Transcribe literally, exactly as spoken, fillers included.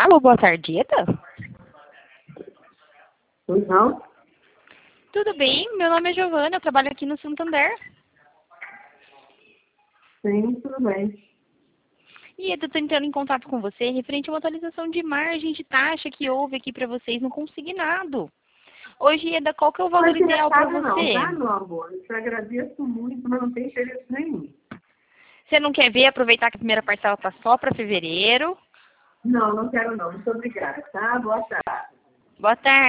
Alô, boa tarde, Eda? Pois não? Tudo bem? Meu nome é Giovana, eu trabalho aqui no Santander. Sim, tudo bem. E Eda, estou entrando em contato com você referente a uma atualização de margem de taxa que houve aqui para vocês no consignado. Hoje, Eda, qual que é o valor Mas ideal para não, você? tá, meu amor? Eu te agradeço muito, mas não tem interesse nenhum. Você não quer ver, aproveitar que a primeira parcela está só para fevereiro? Não, não quero não. Muito obrigada, tá? Boa tarde. Boa tarde.